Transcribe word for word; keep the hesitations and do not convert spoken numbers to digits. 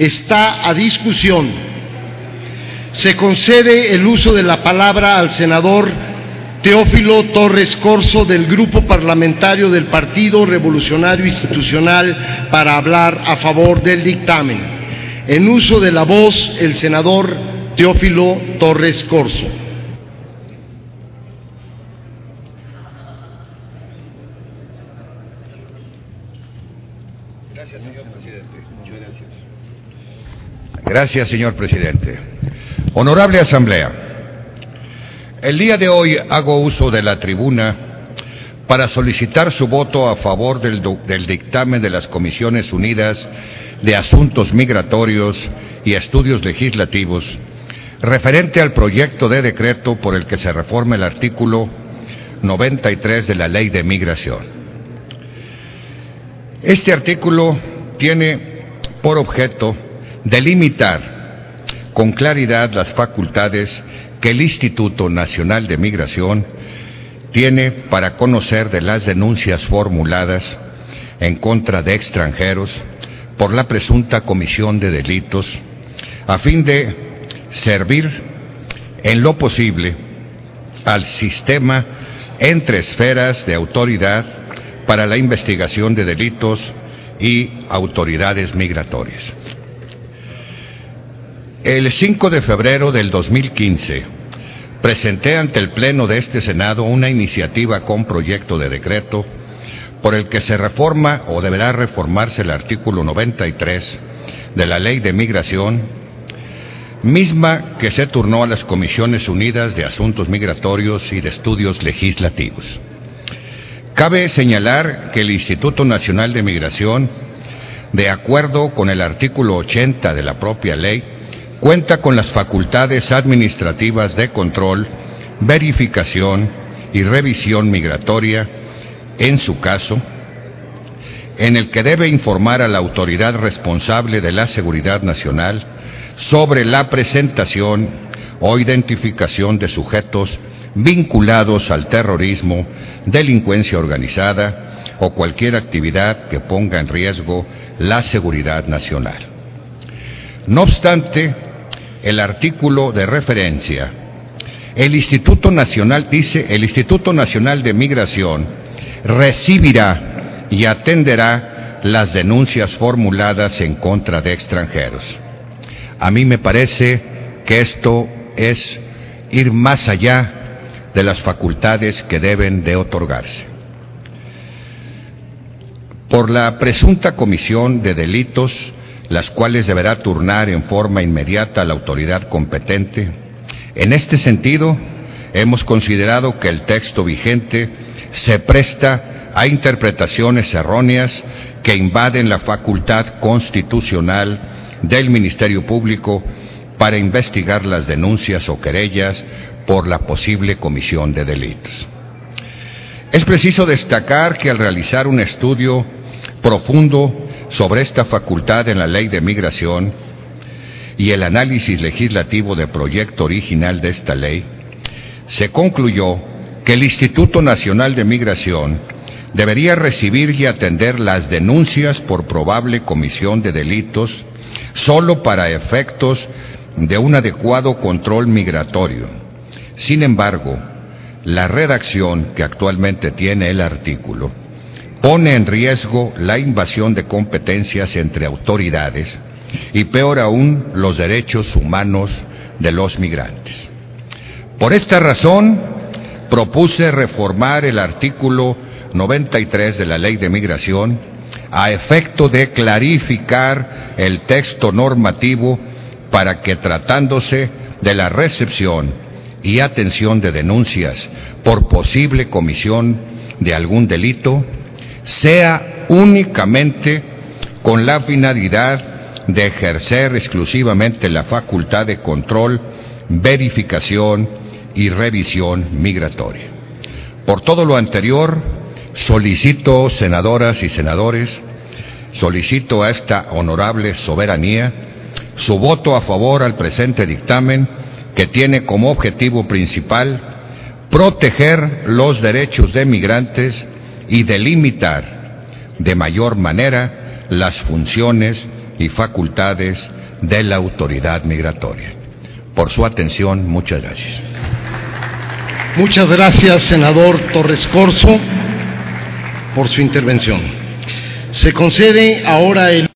está a discusión. Se concede el uso de la palabra al senador Teófilo Torres Corzo, del Grupo Parlamentario del Partido Revolucionario Institucional, para hablar a favor del dictamen. En uso de la voz, el senador Teófilo Torres Corzo. Gracias, señor presidente. Muchas gracias. Gracias, señor presidente. Honorable Asamblea, el día de hoy hago uso de la tribuna para solicitar su voto a favor del, del dictamen de las Comisiones Unidas de Asuntos Migratorios y Estudios Legislativos referente al proyecto de decreto por el que se reforma el artículo noventa y tres de la Ley de Migración. Este artículo tiene por objeto delimitar con claridad las facultades que el Instituto Nacional de Migración tiene para conocer de las denuncias formuladas en contra de extranjeros por la presunta comisión de delitos, a fin de servir en lo posible al sistema entre esferas de autoridad para la investigación de delitos y autoridades migratorias. El cinco de febrero del dos mil quince presenté ante el Pleno de este Senado una iniciativa con proyecto de decreto por el que se reforma o deberá reformarse el artículo noventa y tres de la Ley de Migración, misma que se turnó a las Comisiones Unidas de Asuntos Migratorios y de Estudios Legislativos. Cabe señalar que el Instituto Nacional de Migración, de acuerdo con el artículo ochenta de la propia ley, cuenta con las facultades administrativas de control, verificación y revisión migratoria, en su caso, en el que debe informar a la autoridad responsable de la seguridad nacional sobre la presentación o identificación de sujetos vinculados al terrorismo, delincuencia organizada o cualquier actividad que ponga en riesgo la seguridad nacional. No obstante, el artículo de referencia, el Instituto Nacional dice, el Instituto Nacional de Migración recibirá y atenderá las denuncias formuladas en contra de extranjeros. A mí me parece que esto es ir más allá de las facultades que deben de otorgarse. Por la presunta comisión de delitos, las cuales deberá turnar en forma inmediata a la autoridad competente. En este sentido, hemos considerado que el texto vigente se presta a interpretaciones erróneas que invaden la facultad constitucional del Ministerio Público para investigar las denuncias o querellas por la posible comisión de delitos. Es preciso destacar que al realizar un estudio profundo sobre esta facultad en la Ley de Migración y el análisis legislativo del proyecto original de esta ley, se concluyó que el Instituto Nacional de Migración debería recibir y atender las denuncias por probable comisión de delitos solo para efectos de un adecuado control migratorio. Sin embargo, la redacción que actualmente tiene el artículo pone en riesgo la invasión de competencias entre autoridades y, peor aún, los derechos humanos de los migrantes. Por esta razón, propuse reformar el artículo noventa y tres de la Ley de Migración a efecto de clarificar el texto normativo para que, tratándose de la recepción y atención de denuncias por posible comisión de algún delito, sea únicamente con la finalidad de ejercer exclusivamente la facultad de control, verificación y revisión migratoria. Por todo lo anterior, solicito, senadoras y senadores, solicito a esta honorable soberanía su voto a favor al presente dictamen, que tiene como objetivo principal proteger los derechos de migrantes y delimitar de mayor manera las funciones y facultades de la autoridad migratoria. Por su atención, muchas gracias. Muchas gracias, senador Torres Corso, por su intervención. Se concede ahora el